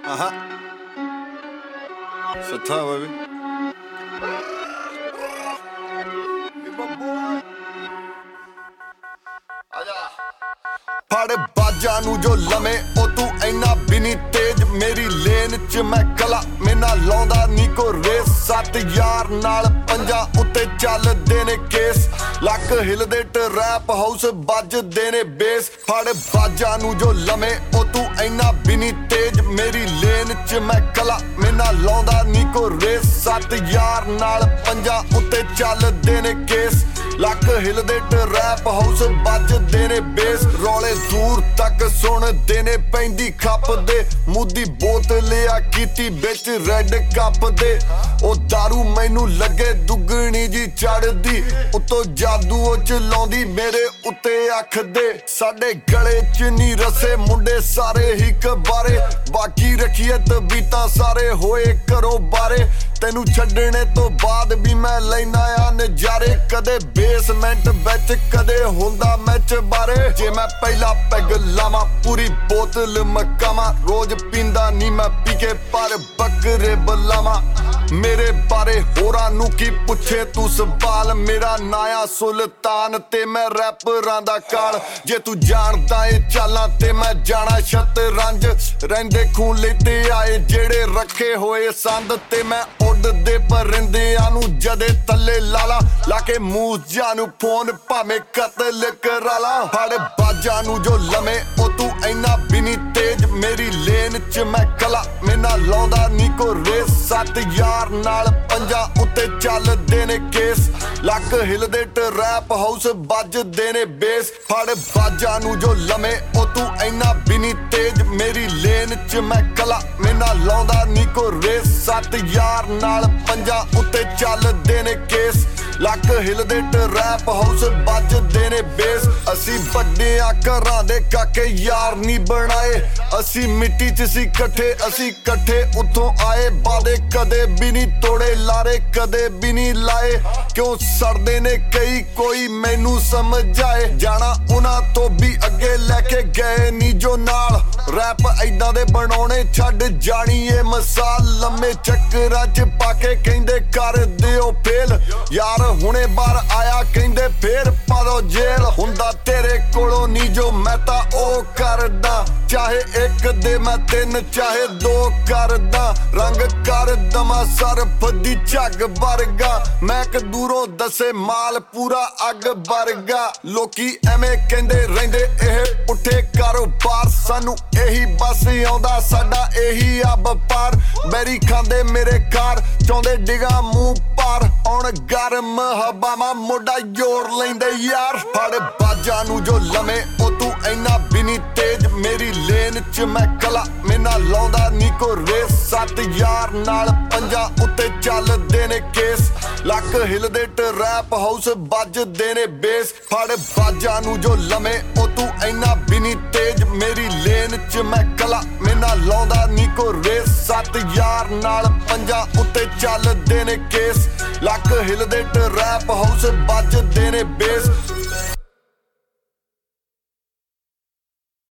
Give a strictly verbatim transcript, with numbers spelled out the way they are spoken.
Aha. Sata baby. ਫੜ ਬਾਜਾਂ ਨੂੰ ਜੋ ਲਵੇਂ ਉਹ ਤੂੰ ਇੰਨਾ ਵੀ ਨੀ ਤੇਜ਼ ਮੇਰੀ ਲੇਨ ਚ ਮੈਂ ਕਲਾ ਮੈਨਾ ਲਾਉਂਦਾ ਨੀ ਕੋ ਰੇਸ ਸੱਤ ਯਾਰ ਨਾਲ ਪੰਜਾਂ ਉੱਤੇ ਚੱਲਦੇ ਨੇ ਕੇਸ ਲੱਕ ਹਿਲਦੇ ਟਰੈਪ ਹਾਊਸ ਵੱਜਦੇ ਨੇ ਬੇਸ ਫੜ ਬਾਜਾਂ ਨੂੰ ਜੋ ਲਵੇਂ ਉਹ ਤੂੰ ਇੰਨਾ ਵੀ ਨੀ ਤੇਜ਼ ਮੇਰੀ ਲੇਨ ਚ ਮੈਂ ਕਲਾ ਮੈਨਾ ਲਾਉਂਦਾ ਨੀ ਕੋ ਰੇਸ ਸੱਤ ਯਾਰ ਨਾਲ ਪੰਜਾਂ ਉੱਤੇ ਚੱਲਦੇ ਨੇ ਕੇਸ ਲੱਕ ਹਿਲਦੇ ਟਰੈਪ ਹਾਊਸ ਵੱਜਦੇ ਨੇ ਬੇਸ ਰੌਲੇ ਦੂਰ ਤੱਕ ਸੁਣਦੇ ਨੇ ਪੈਂਦੀ ਖੱਪ ਦੇ ਮੂਦੀ ਬੋਤਲ ਆ ਕੀਤੀ ਵਿੱਚ ਰੈਡ ਕੱਪ ਦੇ ਉਹ ਦਾਰੂ ਮੈਨੂੰ ਲੱਗੇ ਦੁੱਗਣੀ ਜੀ ਚੜਦੀ ਉੱਤੋਂ ਜਾਦੂ ਉਹ ਚਲਾਉਂਦੀ ਮੇਰੇ ਉੱਤੇ ਅੱਖ ਦੇ ਸਾਡੇ ਗਲੇ ਚ ਨੀ ਰਸੇ ਮੁੰਡੇ ਸਾਰੇ ਹੀ ਕਬਾਰੇ ਬਾਕੀ ਰੱਖੀਏ ਤਬੀਤਾਂ ਸਾਰੇ ਹੋਏ ਕਰੋ ਬਾਰੇ ਤੈਨੂੰ ਛੱਡਣੇ ਤੋਂ ਬਾਅਦ ਵੀ ਮੈਂ ਲੈਣਾ ਆ ਨਜ਼ਾਰੇ ਕਦੇ ਬੇਸਮੈਂਟ ਵਿੱਚ ਕਦੇ ਹੁੰਦਾ ਮੈਚ ਬਾਰੇ ਜੇ ਮੈਂ ਪਹਿਲਾ ਪੈਗ ਲਾਵਾਂ ਪੂਰੀ ਬੋਤਲ ਮਕਾਵਾਂ ਰੋਜ਼ ਪੀਂਦਾ ਨੀ ਮੈਂ ਪੀ ਕੇ ਪਰ ਬੱਕਰੇ ਬੁਲਾਵਾਂ ਮੇਰੇ ਬਾਰੇ ਹੋਰਾਂ ਨੂੰ ਕੀ ਪੁੱਛੇ ਤੂੰ ਸਵਾਲ ਮੇਰਾ ਨਾਇਆ ਸੁਲਤਾਨ ਤੇ ਮੈਂ ਰੈਪਰਾਂ ਦਾ ਕਾਲ ਜੇ ਤੂੰ ਜਾਣਦਾ ਏ ਚਾਲਾਂ ਤੇ ਮੈਂ ਜਾਣਾ ਸ਼ਤਰੰਜ ਰਹਿੰਦੇ ਖੂਨ ਲੈਤੇ ਆਏ ਜਿਹੜੇ ਰੱਖੇ ਹੋਏ ਸੰਦ ਤੇ ਮੈਂ ਉੱਡਦੇ ਪਰਿੰਦਿਆਂ ਨੂੰ ਜਦੇ ਥੱਲੇ ਲਾਲਾ ਲਾ ਕੇ ਮੂੰਹ ਨੂੰ ਫੋਨ ਭਾਵੇਂ ਕਤਲ ਕਰਾ ਲਾ ਫੜ ਬਾਜਾਂ ਨੂੰ ਜੋ ਲਵੇਂ ਉਹ ਤੂੰ ਇੰਨਾ ਵੀ ਨੀ ਤੇਜ਼ ਮੇਰੀ ਲੇਨ ਚ ਮੈਂ ਕਲਾ ਮੈਨਾ ਲਾਉਂਦਾ ਨੀ ਕੋ ਰੇਸ ਸੱਤ ਯਾਰ ਨਾਲ ਪੰਜਾਂ ਉੱਤੇ ਚੱਲਦੇ ਨੇ ਕੇਸ ਲੱਕ ਹਿਲਦੇ ਟਰੈਪ ਹਾਊਸ ਵੱਜਦੇ ਨੇ ਬੇਸ ਫੜ ਬਾਜਾਂ ਨੂੰ ਜੋ ਲਵੇਂ ਉਹ ਤੂੰ ਇੰਨਾ ਵੀ ਨੀ ਤੇਜ਼ ਮੇਰੀ ਲੇਨ ਚ ਮੈਂ ਕਲਾ ਮੈਨਾ ਲਾਉਂਦਾ ਨੀ ਕੋ ਰੇਸ ਸੱਤ ਯਾਰ ਨਾਲ ਪੰਜਾਂ ਉੱਤੇ ਚੱਲਦੇ ਨੇ ਕੇਸ ਲੱਕ ਹਿਲਦੇ ਟਰੈਪ ਹਾਊਸ ਵੱਜਦੇ ਨੇ ਬੇਸ ਅਸੀਂ ਵੱਡਿਆਂ ਘਰਾਂ ਦੇ ਕਾਕੇ ਯਾਰ ਨੀ ਬਣਾਏ ਅਸੀਂ ਮਿੱਟੀ ਚ ਸੀ ਇਕੱਠੇ ਅਸੀਂ ਇਕੱਠੇ ਉੱਥੋਂ ਆਏ ਵਾਦੇ ਕਦੇ ਵੀ ਨੀ ਤੋੜੇ ਲਾਰੇ ਕਦੇ ਵੀ ਨੀ ਲਾਏ ਕਿਉਂ ਸੜਦੇ ਨੇ ਕਈ ਕੋਈ ਮੈਨੂੰ ਸਮਝ ਆਏ ਜਾਣਾ ਉਹਨਾਂ ਤੋਂ ਵੀ ਅੱਗੇ ਲੈ ਕੇ ਗਏ ਨੀ ਜੋ ਨਾਲ ਰੈਪ ਏਦਾਂ ਦੇ ਬਣਾਉਣੇ ਛੱਡ ਜਾਣੀ ਏ ਮਸਾਲ ਲੰਮੇ ਚੱਕਰਾਂ ਚ ਪਾ ਕੇ ਕਹਿੰਦੇ ਕਰ ਦਿਓ ਫੇਲ ਯਾਰ ਹੁਣੇ ਬਾਹਰ ਆਇਆ ਕਹਿੰਦੇ ਫੇਰ ਪਾ ਦੋ ਜੇਲ ਹੁੰਦਾ ਤੇਰੇ ਕੋਲੋਂ ਨੀ ਜੋ ਮੈਂ ਤਾਂ ਉਹ ਕਰਦਾ ਚਾਹੇ ਇੱਕ ਦੇ ਮੈਂ ਤਿੰਨ ਚਾਹੇ ਦੋ ਕਰਦਾ ਰੰਗ ਕਰ ਦਮਾ ਸਰਫ ਦੀ ਝੱਗ ਵਰਗਾ ਮੈਂ ਕ ਦੂਰੋਂ ਦੱਸੇ ਮਾਲ ਪੂਰਾ ਅੱਗ ਵਰਗਾ ਲੋਕੀ ਐਵੇਂ ਕਹਿੰਦੇ ਰਹਿੰਦੇ ਇਹ ਪੁੱਠੇ ਕਾਰੋਬਾਰ ਸਾਨੂੰ ਇਹੀ ਬਸ ਆਉਂਦਾ ਸਾਡਾ ਇਹੀ ਆ ਵਪਾਰ ਬੈਰੀ ਖਾਂਦੇ ਮੇਰੇ ਕਾਰ ਚਾਹੁੰਦੇ ਡਿਗਾ ਮੂੰਹ ਪਾਰ ਆਉਣ ਗਰਮ ਹਵਾਵਾਂ ਮੋਢਾ ਜੋੜ ਲੈਂਦੇ ਯਾਰ ਫੜ ਬਾਜਾਂ ਨੂੰ ਜੋ ਲਵੇਂ ਉਹ ਤੂੰ ਇੰਨਾ ਵੀ ਨੀ ਤੇਜ਼ ਮੇਰੀ ਲੇਨ ਚ ਮੈਂ ਕਲਾ ਮੈਨਾ ਲਾਉਂਦਾ ਨੀ ਕੋ ਰੇਸ ਸੱਤ ਯਾਰ ਨਾਲ ਪੰਜਾਂ ਉੱਤੇ ਚੱਲਦੇ ਨੇ ਕੇਸ ਲੱਕ ਹਿਲਦੇ ਟਰੈਪ ਹਾਊਸ ਵੱਜਦੇ ਨੇ ਬੇਸ ਫੜ ਬਾਜਾਂ ਨੂੰ ਜੋ ਲਵੇਂ ਉਹ ਤੂੰ ਇੰਨਾ ਵੀ ਨੀ ਤੇਜ਼ ਮੇਰੀ ਲੇਨ ਚ ਮੈਂ ਕਲਾ ਮੈਨਾ ਲਾਉਂਦਾ ਨੀ ਕੋ ਰੇਸ ਸੱਤ ਯਾਰ ਨਾਲ ਪੰਜਾਂ ਉੱਤੇ ਚੱਲਦੇ ਨੇ ਕੇਸ ਲੱਕ ਹਿਲਦੇ ਟਰੈਪ ਹਾਊਸ ਵੱਜਦੇ ਨੇ ਬੇਸ